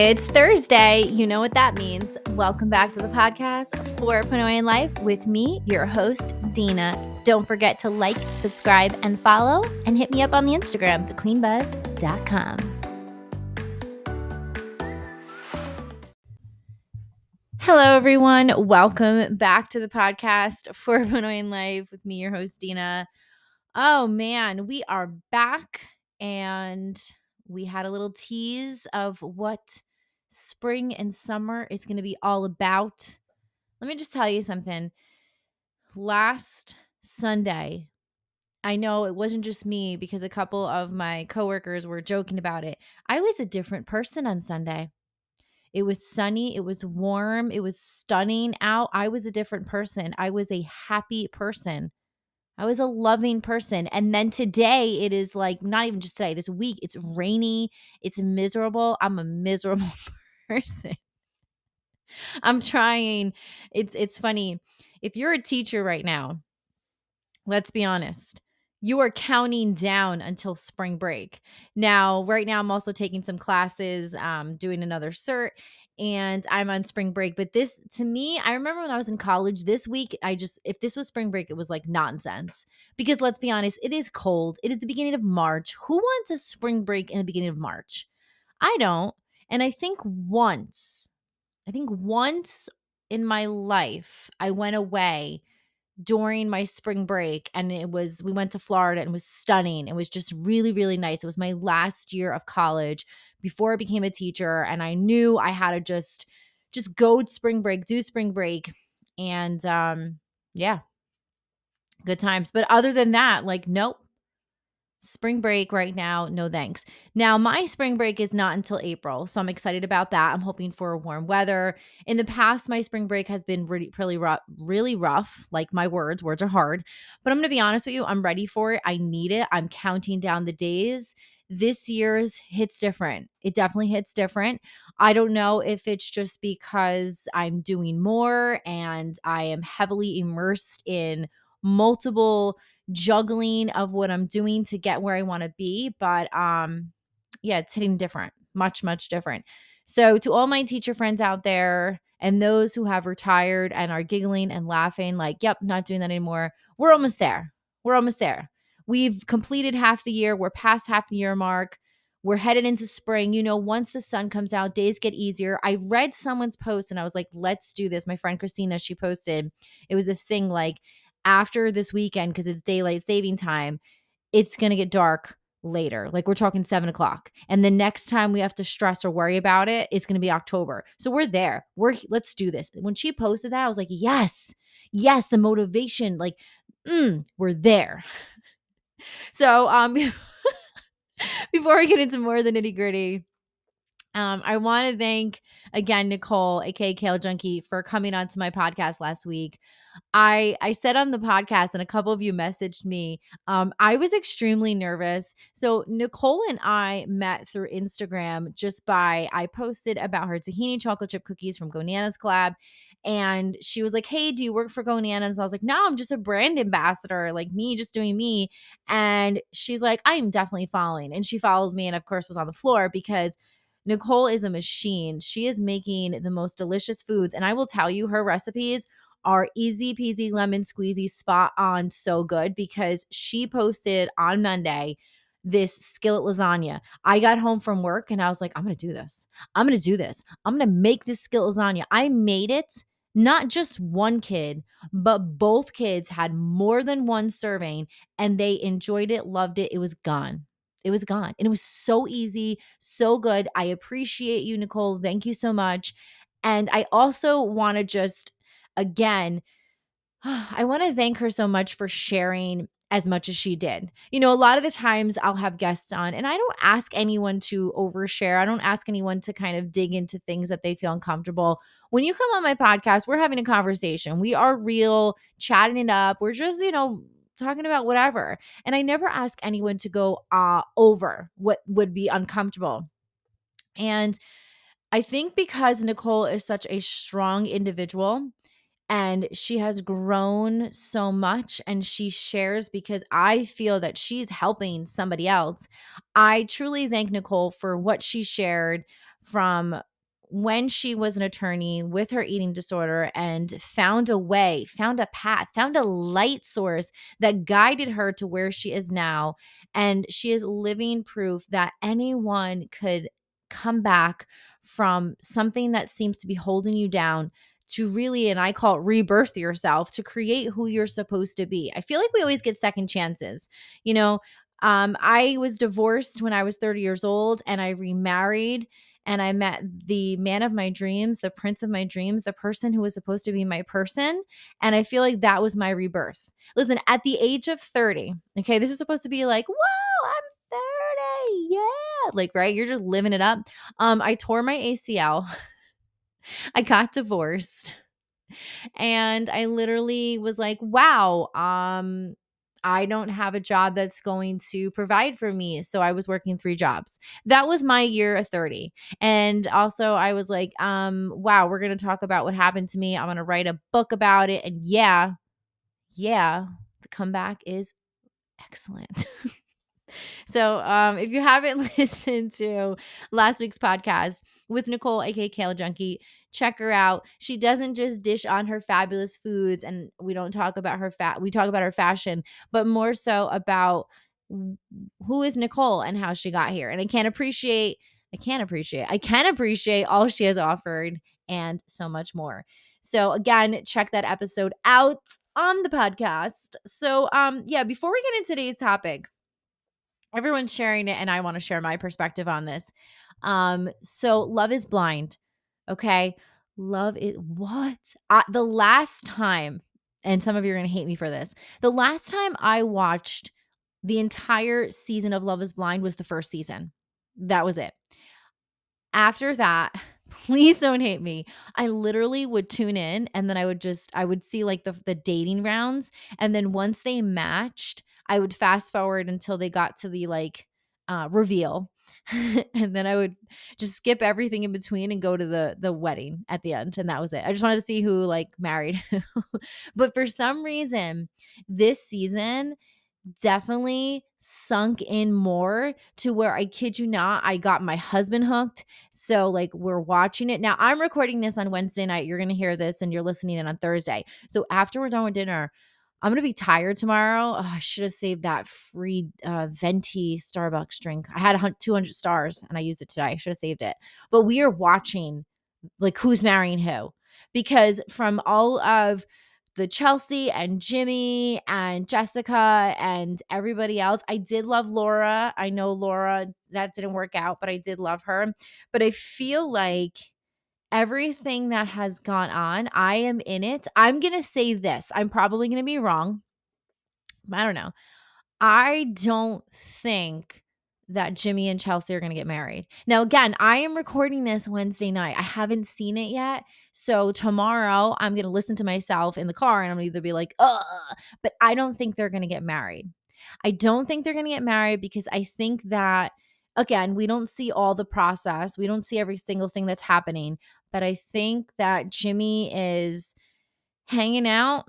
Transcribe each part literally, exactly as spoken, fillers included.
It's Thursday. You know what that means. Welcome back to the podcast, four point oh in Life, with me, your host, Dina. Don't forget to like, subscribe, and follow, and hit me up on the Instagram, the queen buzz dot com. Hello, everyone. Welcome back to the podcast, four point oh in Life, with me, your host, Dina. Oh, man, we are back, and we had a little tease of what spring and summer is going to be all about. Let me just tell you something. Last Sunday, I know it wasn't just me because a couple of my coworkers were joking about it. I was a different person on Sunday. It was sunny. It was warm. It was stunning out. I was a different person. I was a happy person. I was a loving person. And then today it is like, not even just today, this week, it's rainy. It's miserable. I'm a miserable person. I'm trying. It's it's funny. If you're a teacher right now, let's be honest. You are counting down until spring break. Now, right now, I'm also taking some classes, um, doing another cert, and I'm on spring break. But this, to me, I remember when I was in college, this week, I just, if this was spring break, it was like nonsense. Because let's be honest, it is cold. It is the beginning of March. Who wants a spring break in the beginning of March? I don't. And I think once, I think once in my life, I went away during my spring break, and it was, we went to Florida and it was stunning. It was just really, really nice. It was my last year of college before I became a teacher, and I knew I had to just just go to spring break, do spring break, and um yeah, good times. But other than that, like, nope. Spring break right now, no thanks. Now, my spring break is not until April, so I'm excited about that. I'm hoping for warm weather. In the past, my spring break has been really, really rough, really rough. Like my words, words are hard. But I'm going to be honest with you, I'm ready for it. I need it. I'm counting down the days. This year's hits different. It definitely hits different. I don't know if it's just because I'm doing more and I am heavily immersed in multiple juggling of what I'm doing to get where I want to be. But um, yeah, it's hitting different, much, much different. So to all my teacher friends out there and those who have retired and are giggling and laughing like, yep, not doing that anymore. We're almost there. We're almost there. We've completed half the year. We're past half the year mark. We're headed into spring. You know, once the sun comes out, days get easier. I read someone's post and I was like, let's do this. My friend Christina, she posted, it was this thing like, after this weekend, because it's daylight saving time, it's going to get dark later. Like we're talking seven o'clock. And the next time we have to stress or worry about it, it's going to be October. So we're there. We're, let's do this. When she posted that, I was like, yes, yes, the motivation, like, mm, we're there. So um, before I get into more of the nitty gritty, Um, I want to thank again Nicole, aka Kale Junkie, for coming on to my podcast last week. I I said on the podcast, and a couple of you messaged me. Um, I was extremely nervous. So Nicole and I met through Instagram just by I posted about her tahini chocolate chip cookies from Gonanas Collab. And she was like, hey, do you work for Gonanas? I was like, no, I'm just a brand ambassador, like me, just doing me. And she's like, I'm definitely following. And she followed me and, of course, was on the floor because Nicole is a machine. She is making the most delicious foods. And I will tell you, her recipes are easy peasy, lemon squeezy, spot on, so good, because she posted on Monday this skillet lasagna. I got home from work and I was like, I'm going to do this. I'm going to do this. I'm going to make this skillet lasagna. I made it. Not just one kid, but both kids had more than one serving and they enjoyed it, loved it. It was gone. It was gone. And it was so easy, so good. I appreciate you, Nicole. Thank you so much. And I also want to just, again, I want to thank her so much for sharing as much as she did. You know, a lot of the times I'll have guests on and I don't ask anyone to overshare. I don't ask anyone to kind of dig into things that they feel uncomfortable. When you come on my podcast, we're having a conversation. We are real, chatting it up. We're just, you know, talking about whatever. And I never ask anyone to go uh, over what would be uncomfortable. And I think because Nicole is such a strong individual and she has grown so much and she shares because I feel that she's helping somebody else. I truly thank Nicole for what she shared from when she was an attorney with her eating disorder and found a way, found a path, found a light source that guided her to where she is now. And she is living proof that anyone could come back from something that seems to be holding you down to really, and I call it rebirth yourself, to create who you're supposed to be. I feel like we always get second chances. You know, um, I was divorced when I was thirty years old and I remarried and I met the man of my dreams, the prince of my dreams, the person who was supposed to be my person. And I feel like that was my rebirth. Listen, at the age of thirty, okay, this is supposed to be like, whoa, I'm thirty. Yeah. Like, right? You're just living it up. Um, I tore my A C L. I got divorced. And I literally was like, wow, um, I don't have a job that's going to provide for me. So I was working three jobs. That was my year of thirty. And also I was like, um, wow, we're going to talk about what happened to me. I'm going to write a book about it. And yeah, yeah, the comeback is excellent. So um, if you haven't listened to last week's podcast with Nicole, aka Kale Junkie, check her out. She doesn't just dish on her fabulous foods, and we don't talk about her fat. We talk about her fashion, but more so about w- who is Nicole and how she got here. And I can't appreciate, I can't appreciate, I can appreciate all she has offered and so much more. So again, check that episode out on the podcast. So um, yeah, before we get into today's topic, everyone's sharing it and I want to share my perspective on this. Um, so Love is Blind. Okay. Love is what? I, the last time, and some of you are going to hate me for this. The last time I watched the entire season of Love is Blind was the first season. That was it. After that, please don't hate me. I literally would tune in and then I would just I would see like the the dating rounds, and then once they matched, I would fast forward until they got to the like uh reveal. And then I would just skip everything in between and go to the the wedding at the end, and that was it. I just wanted to see who like married. But for some reason, this season definitely sunk in more to where, I kid you not, I got my husband hooked. So like we're watching it. Now I'm recording this on Wednesday night. You're going to hear this and you're listening in on Thursday. So after we're done with dinner, I'm going to be tired tomorrow. Oh, I should have saved that free uh, venti Starbucks drink. I had two hundred stars and I used it today. I should have saved it. But we are watching like who's marrying who, because from all of the Chelsea and Jimmy and Jessica and everybody else. I did love Laura. I know Laura, that didn't work out, but I did love her. But I feel like everything that has gone on, I am in it. I'm going to say this. I'm probably going to be wrong. I don't know. I don't think that Jimmy and Chelsea are going to get married. Now, again, I am recording this Wednesday night. I haven't seen it yet. So tomorrow I'm going to listen to myself in the car and I'm going to either be like, ugh, but I don't think they're going to get married. I don't think they're going to get married because I think that, again, we don't see all the process. We don't see every single thing that's happening. But I think that Jimmy is hanging out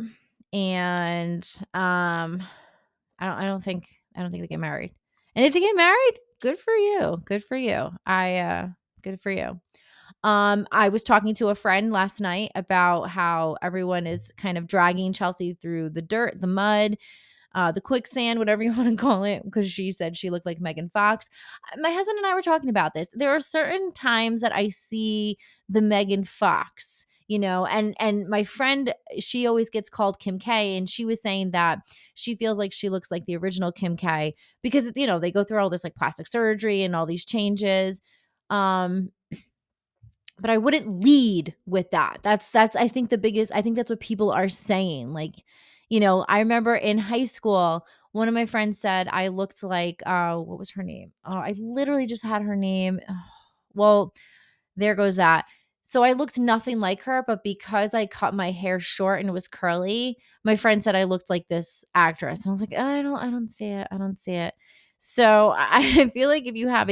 and um I don't I don't think I don't think they get married. And if they get married, good for you. Good for you. I uh good for you. Um I was talking to a friend last night about how everyone is kind of dragging Chelsea through the dirt, the mud, uh, the quicksand, whatever you want to call it, because she said she looked like Megan Fox. My husband and I were talking about this. There are certain times that I see the Megan Fox, you know, and and my friend, she always gets called Kim K, and she was saying that she feels like she looks like the original Kim K because, you know, they go through all this like plastic surgery and all these changes. Um, but I wouldn't lead with that. That's that's I think the biggest I think that's what people are saying. Like, you know, I remember in high school, one of my friends said I looked like uh what was her name? Oh, I literally just had her name. Well, there goes that. So I looked nothing like her, but because I cut my hair short and it was curly, my friend said I looked like this actress. And I was like, I don't I don't see it. I don't see it. So I I feel like if you have a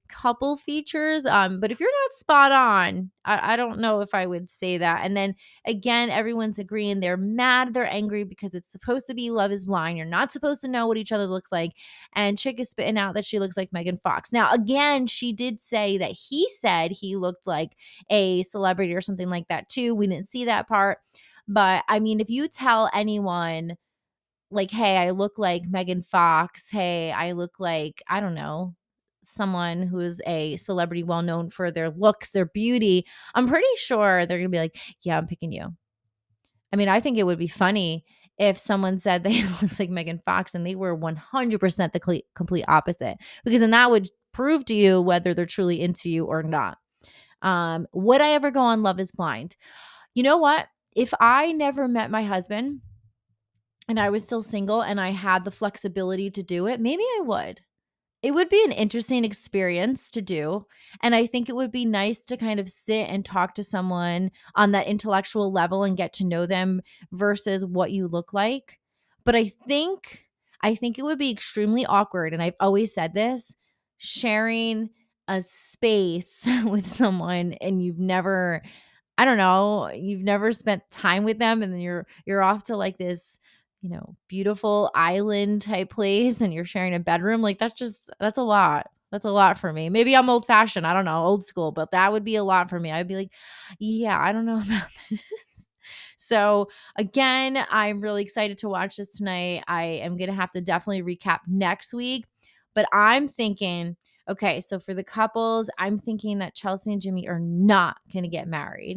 couple features. Um, but if you're not spot on, I, I don't know if I would say that. And then again, everyone's agreeing they're mad, they're angry because it's supposed to be Love is Blind. You're not supposed to know what each other looks like. And Chick is spitting out that she looks like Megan Fox. Now, again, she did say that he said he looked like a celebrity or something like that too. We didn't see that part. But I mean, if you tell anyone, like, hey, I look like Megan Fox. Hey, I look like, I don't know, someone who is a celebrity well known for their looks, their beauty. I'm pretty sure they're going to be like, yeah, I'm picking you. I mean, I think it would be funny if someone said they looks like Megan Fox and they were one hundred percent the cle- complete opposite, because then that would prove to you whether they're truly into you or not. Um, would I ever go on Love is Blind? You know what? If I never met my husband, and I was still single and I had the flexibility to do it, maybe I would. It would be an interesting experience to do. And I think it would be nice to kind of sit and talk to someone on that intellectual level and get to know them versus what you look like. But I think I think it would be extremely awkward, and I've always said this, sharing a space with someone and you've never, I don't know, you've never spent time with them, and then you're you're off to like this, you know, beautiful island type place and you're sharing a bedroom. Like that's just that's a lot. That's a lot for me. Maybe I'm old fashioned, I don't know, old school, but that would be a lot for me. I'd be like, yeah, I don't know about this. So, again, I'm really excited to watch this tonight. I am going to have to definitely recap next week, but I'm thinking, okay, so for the couples, I'm thinking that Chelsea and Jimmy are not going to get married.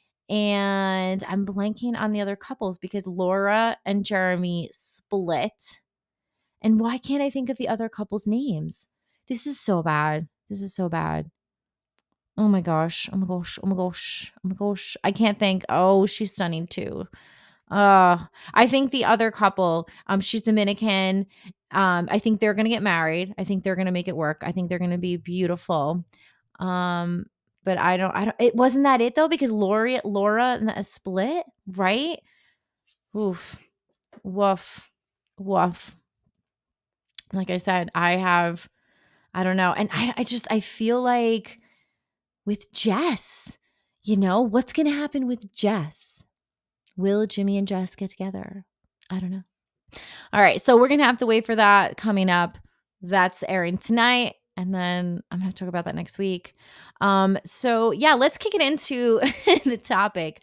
And I'm blanking on the other couples because Laura and Jeremy split. And why can't I think of the other couples' names? This is so bad. This is so bad. Oh my gosh. Oh my gosh. Oh my gosh. Oh my gosh. I can't think. Oh, she's stunning too. Uh, I think the other couple, um, she's Dominican. Um, I think they're gonna get married. I think they're gonna make it work. I think they're gonna be beautiful. Um, but I don't, I don't. It wasn't that it though, because Lori, Laura, and a split, right? Oof, woof, woof. Like I said, I have, I don't know, and I, I just, I feel like with Jess, you know, what's gonna happen with Jess? Will Jimmy and Jess get together? I don't know. All right. So we're going to have to wait for that coming up. That's airing tonight. And then I'm going to talk about that next week. Um, so yeah, let's kick it into the topic.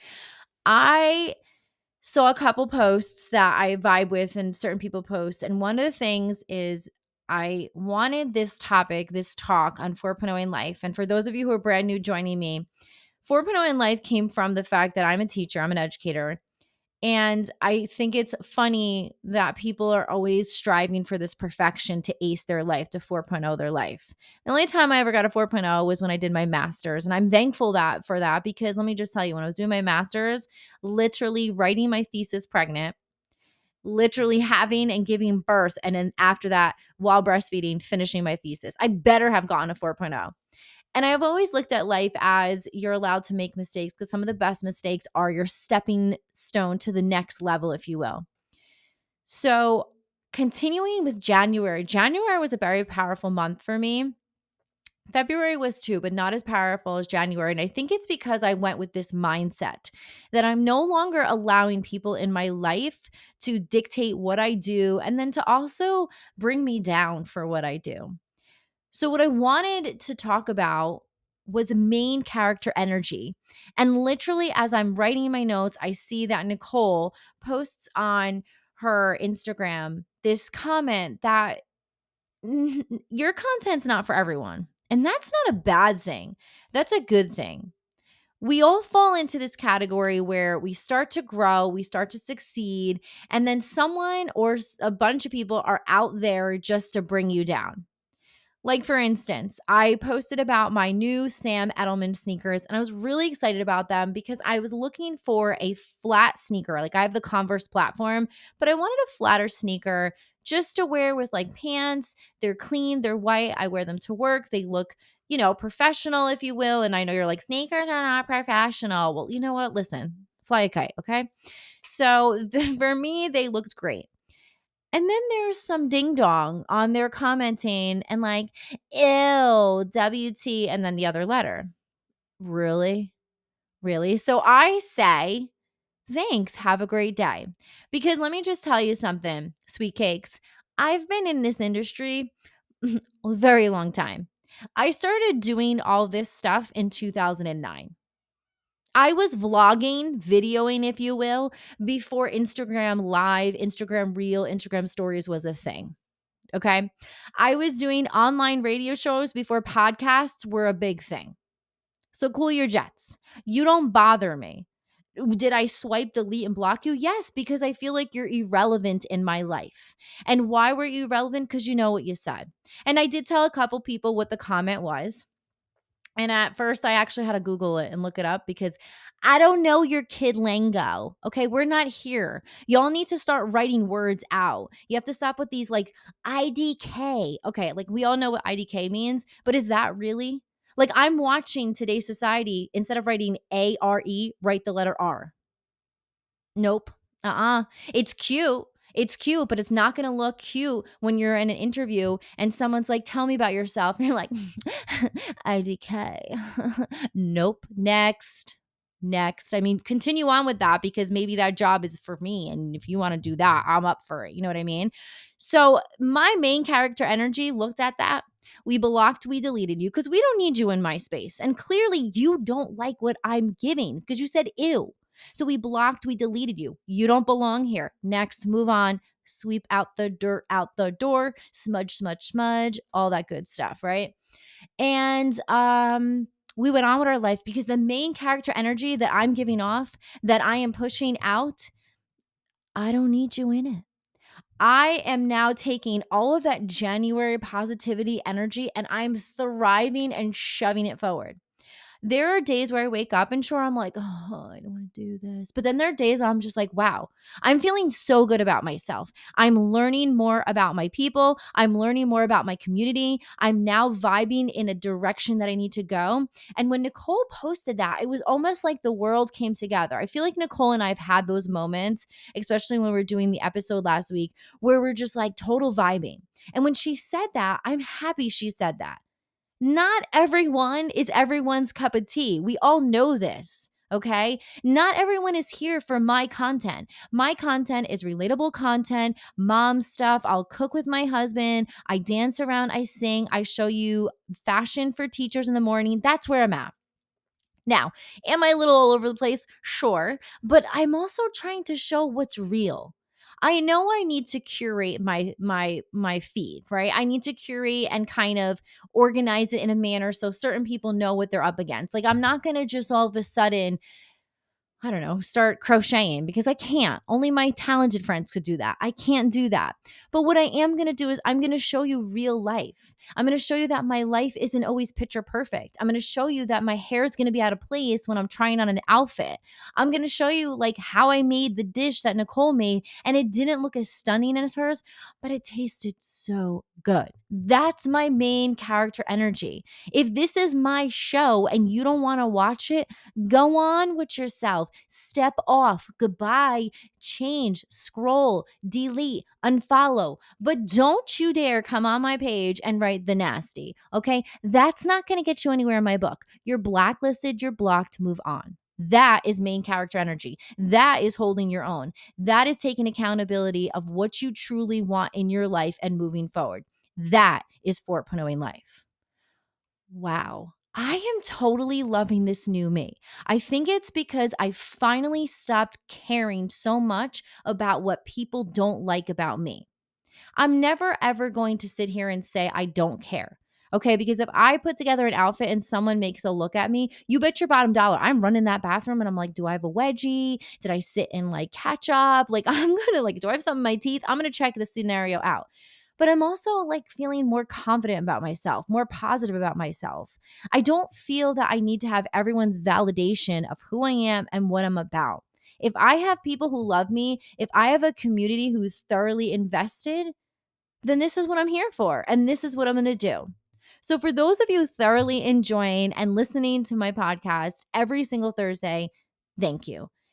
I saw a couple posts that I vibe with and certain people post. And one of the things is I wanted this topic, this talk on four point oh in life. And for those of you who are brand new joining me, four point oh in life came from the fact that I'm a teacher, I'm an educator. And I think it's funny that people are always striving for this perfection to ace their life, to four point oh their life. The only time I ever got a four point oh was when I did my master's. And I'm thankful that for that, because let me just tell you, when I was doing my master's, literally writing my thesis pregnant, literally having and giving birth, and then after that, while breastfeeding, finishing my thesis, I better have gotten a four point oh. And I've always looked at life as you're allowed to make mistakes, because some of the best mistakes are your stepping stone to the next level, if you will. So continuing with January, January was a very powerful month for me. February was too, but not as powerful as January. And I think it's because I went with this mindset that I'm no longer allowing people in my life to dictate what I do and then to also bring me down for what I do. So what I wanted to talk about was main character energy. And literally, as I'm writing my notes, I see that Nicole posts on her Instagram this comment that your content's not for everyone. And that's not a bad thing. That's a good thing. We all fall into this category where we start to grow, we start to succeed, and then someone or a bunch of people are out there just to bring you down. Like, for instance, I posted about my new Sam Edelman sneakers, and I was really excited about them because I was looking for a flat sneaker. Like, I have the Converse platform, but I wanted a flatter sneaker just to wear with like pants. They're clean, they're white. I wear them to work. They look, you know, professional, if you will. And I know you're like, sneakers are not professional. Well, you know what? Listen, fly a kite, okay? So for me, they looked great. And then there's some ding dong on there commenting and like, ew, W T, and then the other letter. Really? Really? So I say, thanks. Have a great day. Because let me just tell you something, sweet cakes. I've been in this industry a very long time. I started doing all this stuff in two thousand nine. I was vlogging, videoing, if you will, before Instagram Live, Instagram Reel, Instagram Stories was a thing. Okay. I was doing online radio shows before podcasts were a big thing. So cool your jets. You don't bother me. Did I swipe, delete, and block you? Yes, because I feel like you're irrelevant in my life. And why were you irrelevant? Because you know what you said. And I did tell a couple people what the comment was. And at first, I actually had to Google it and look it up because I don't know your kid lingo. Okay, we're not here. Y'all need to start writing words out. You have to stop with these like I D K. Okay, like we all know what I D K means, but is that really? Like I'm watching Today's Society, instead of writing A R E, write the letter R. Nope. Uh-uh. It's cute. It's cute, but it's not going to look cute when you're in an interview and someone's like, tell me about yourself. And you're like, I D K. Nope. Next. Next. I mean, continue on with that because maybe that job is for me. And if you want to do that, I'm up for it. You know what I mean? So my main character energy looked at that. We blocked, we deleted you because we don't need you in my space. And clearly you don't like what I'm giving because you said ew. So we blocked, we deleted you. You don't belong here. Next, move on. Sweep out the dirt out the door. Smudge, smudge, smudge. All that good stuff, right? And um, we went on with our life because the main character energy that I'm giving off, that I am pushing out, I don't need you in it. I am now taking all of that January positivity energy and I'm thriving and shoving it forward. There are days where I wake up and sure, I'm like, oh, I don't want to do this. But then there are days I'm just like, wow, I'm feeling so good about myself. I'm learning more about my people. I'm learning more about my community. I'm now vibing in a direction that I need to go. And when Nicole posted that, it was almost like the world came together. I feel like Nicole and I have had those moments, especially when we were doing the episode last week, where we're just like total vibing. And when she said that, I'm happy she said that. Not everyone is everyone's cup of tea. We all know this, okay? Not everyone is here for my content. My content is relatable content, mom stuff. I'll cook with my husband. I dance around, I sing, I show you fashion for teachers in the morning. That's where I'm at. Now, am I a little all over the place? Sure, but I'm also trying to show what's real. I know I need to curate my my my feed, right? I need to curate and kind of organize it in a manner so certain people know what they're up against. Like I'm not going to just all of a sudden I don't know, start crocheting because I can't. Only my talented friends could do that. I can't do that. But what I am going to do is I'm going to show you real life. I'm going to show you that my life isn't always picture perfect. I'm going to show you that my hair is going to be out of place when I'm trying on an outfit. I'm going to show you like how I made the dish that Nicole made and it didn't look as stunning as hers, but it tasted so good. That's my main character energy. If this is my show and you don't want to watch it, go on with yourself. Step off. Goodbye. Change. Scroll. Delete. Unfollow. But don't you dare come on my page and write the nasty. Okay? That's not going to get you anywhere in my book. You're blacklisted. You're blocked. Move on. That is main character energy. That is holding your own. That is taking accountability of what you truly want in your life and moving forward. That is four point oh life. Wow. I am totally loving this new me. I think it's because I finally stopped caring so much about what people don't like about me. I'm never ever going to sit here and say I don't care. Okay, because if I put together an outfit and someone makes a look at me, you bet your bottom dollar I'm running that bathroom and I'm like, do I have a wedgie? Did I sit in like ketchup? Like I'm going to like, do I have something in my teeth? I'm going to check the scenario out. But I'm also like feeling more confident about myself, more positive about myself. I don't feel that I need to have everyone's validation of who I am and what I'm about. If I have people who love me, if I have a community who's thoroughly invested, then this is what I'm here for. And this is what I'm going to do. So for those of you thoroughly enjoying and listening to my podcast every single Thursday, thank you.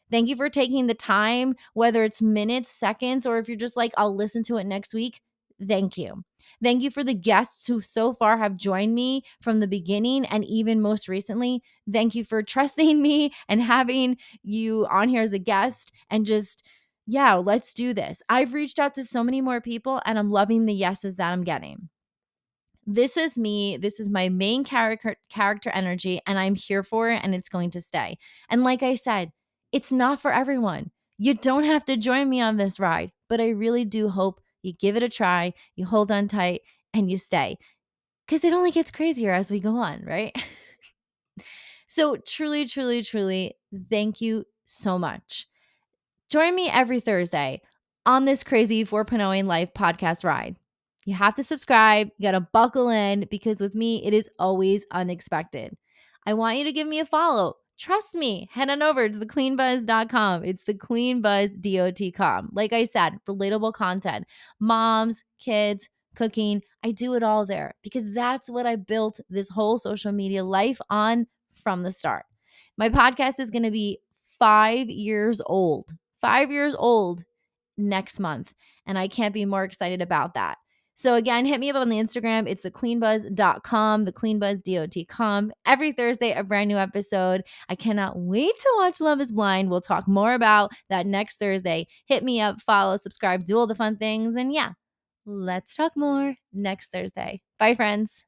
Thank you for taking the time, whether it's minutes, seconds, or if you're just like, I'll listen to it next week. Thank you. Thank you for the guests who so far have joined me from the beginning and even most recently. Thank you for trusting me and having you on here as a guest and just, yeah, let's do this. I've reached out to so many more people and I'm loving the yeses that I'm getting. This is me. This is my main character character energy, and I'm here for it, and it's going to stay. And like I said, it's not for everyone. You don't have to join me on this ride, but I really do hope you give it a try, you hold on tight, and you stay. Because it only gets crazier as we go on, right? So truly, truly, truly, thank you so much. Join me every Thursday on this crazy four point oh in life podcast ride. You have to subscribe. You got to buckle in because with me, it is always unexpected. I want you to give me a follow. Trust me. Head on over to the queen buzz dot com. It's the queen buzz dot com. Like I said, relatable content. Moms, kids, cooking. I do it all there because that's what I built this whole social media life on from the start. My podcast is going to be five years old. Five years old next month. And I can't be more excited about that. So again, hit me up on the Instagram. It's the queen buzz dot com, the queen buzz dot com. Every Thursday, a brand new episode. I cannot wait to watch Love is Blind. We'll talk more about that next Thursday. Hit me up, follow, subscribe, do all the fun things. And yeah, let's talk more next Thursday. Bye, friends.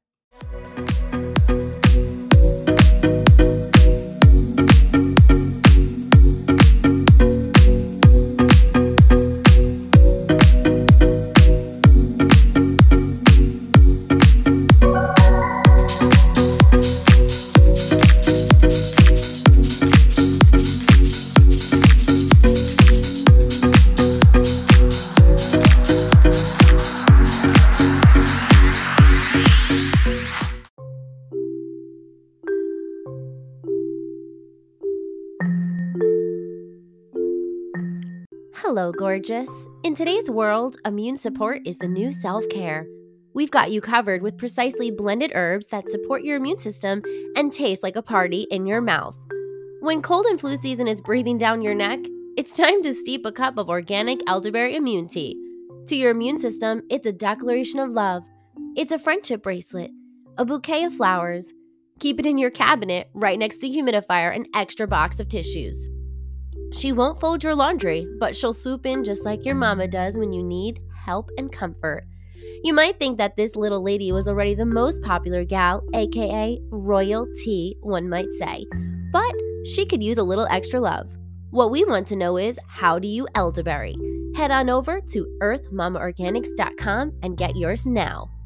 Hello, gorgeous. In today's world, immune support is the new self-care. We've got you covered with precisely blended herbs that support your immune system and taste like a party in your mouth. When cold and flu season is breathing down your neck, it's time to steep a cup of organic elderberry immune tea. To your immune system, it's a declaration of love. It's a friendship bracelet, a bouquet of flowers. Keep it in your cabinet right next to the humidifier, an extra box of tissues. She won't fold your laundry, but she'll swoop in just like your mama does when you need help and comfort. You might think that this little lady was already the most popular gal, aka royalty, one might say, but she could use a little extra love. What we want to know is, how do you elderberry? Head on over to earth mama organics dot com and get yours now.